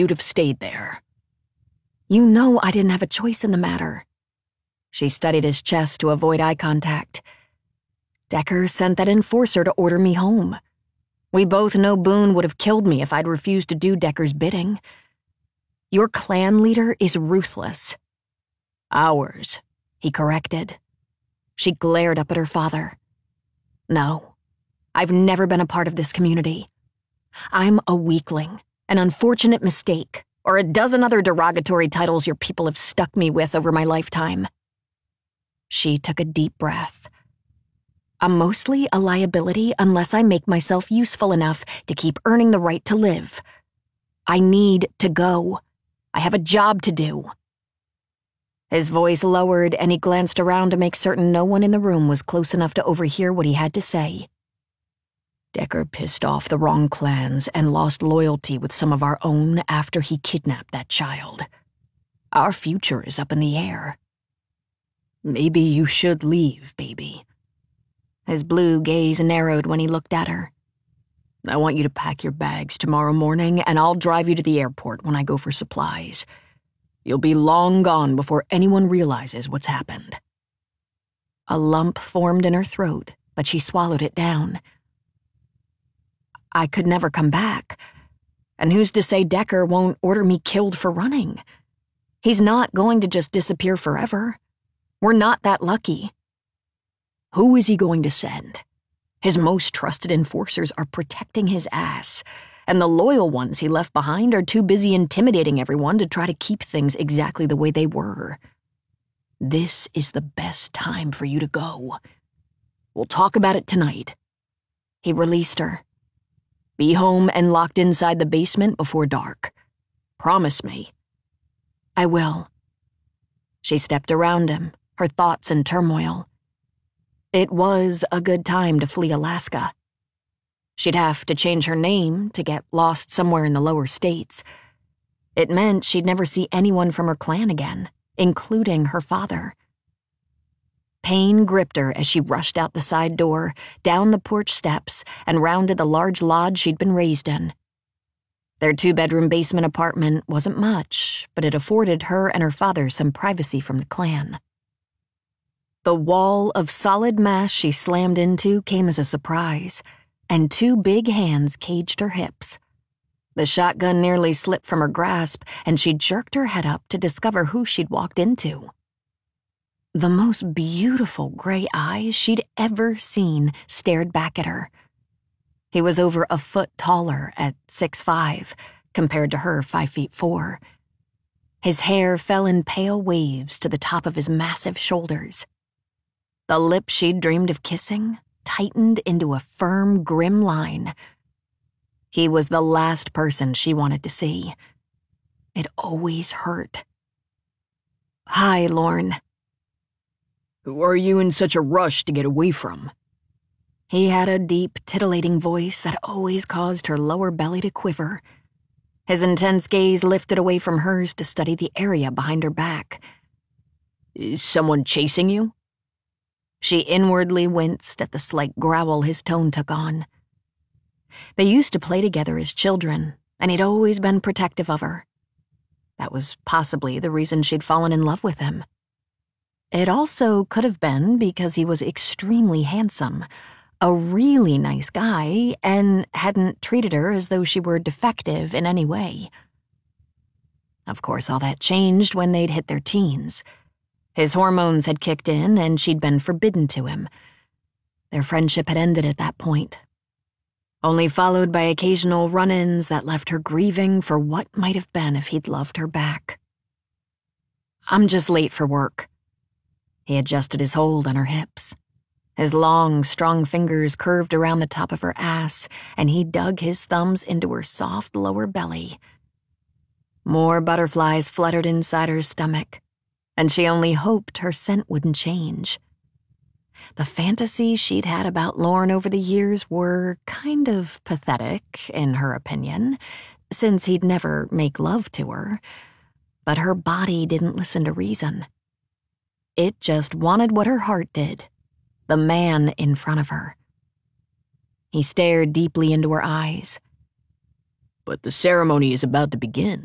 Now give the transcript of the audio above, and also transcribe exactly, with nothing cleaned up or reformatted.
you'd have stayed there. You know I didn't have a choice in the matter. She studied his chest to avoid eye contact. Decker sent that enforcer to order me home. We both know Boone would have killed me if I'd refused to do Decker's bidding. Your clan leader is ruthless. Ours, he corrected. She glared up at her father. No, I've never been a part of this community. I'm a weakling, an unfortunate mistake, or a dozen other derogatory titles your people have stuck me with over my lifetime. She took a deep breath. I'm mostly a liability unless I make myself useful enough to keep earning the right to live. I need to go. I have a job to do. His voice lowered and he glanced around to make certain no one in the room was close enough to overhear what he had to say. Decker pissed off the wrong clans and lost loyalty with some of our own after he kidnapped that child. Our future is up in the air. Maybe you should leave, baby. His blue gaze narrowed when he looked at her. I want you to pack your bags tomorrow morning and I'll drive you to the airport when I go for supplies. You'll be long gone before anyone realizes what's happened. A lump formed in her throat, but she swallowed it down. I could never come back. And who's to say Decker won't order me killed for running? He's not going to just disappear forever. We're not that lucky. Who is he going to send? His most trusted enforcers are protecting his ass, and the loyal ones he left behind are too busy intimidating everyone to try to keep things exactly the way they were. This is the best time for you to go. We'll talk about it tonight. He released her. Be home and locked inside the basement before dark. Promise me. I will. She stepped around him, her thoughts in turmoil. It was a good time to flee Alaska. She'd have to change her name to get lost somewhere in the lower states. It meant she'd never see anyone from her clan again, including her father. Pain gripped her as she rushed out the side door, down the porch steps, and rounded the large lodge she'd been raised in. Their two-bedroom basement apartment wasn't much, but it afforded her and her father some privacy from the clan. The wall of solid mass she slammed into came as a surprise, and two big hands caged her hips. The shotgun nearly slipped from her grasp, and she jerked her head up to discover who she'd walked into. The most beautiful gray eyes she'd ever seen stared back at her. He was over a foot taller at six five, compared to her five feet four. His hair fell in pale waves to the top of his massive shoulders. The lips she'd dreamed of kissing tightened into a firm, grim line. He was the last person she wanted to see. It always hurt. Hi, Lorne. Who are you in such a rush to get away from? He had a deep, titillating voice that always caused her lower belly to quiver. His intense gaze lifted away from hers to study the area behind her back. Is someone chasing you? She inwardly winced at the slight growl his tone took on. They used to play together as children, and he'd always been protective of her. That was possibly the reason she'd fallen in love with him. It also could have been because he was extremely handsome, a really nice guy, and hadn't treated her as though she were defective in any way. Of course, all that changed when they'd hit their teens. His hormones had kicked in, and she'd been forbidden to him. Their friendship had ended at that point, only followed by occasional run-ins that left her grieving for what might have been if he'd loved her back. I'm just late for work. He adjusted his hold on her hips. His long, strong fingers curved around the top of her ass, and he dug his thumbs into her soft lower belly. More butterflies fluttered inside her stomach, and she only hoped her scent wouldn't change. The fantasies she'd had about Lorne over the years were kind of pathetic, in her opinion, since he'd never make love to her. But her body didn't listen to reason. It just wanted what her heart did, the man in front of her. He stared deeply into her eyes. But the ceremony is about to begin.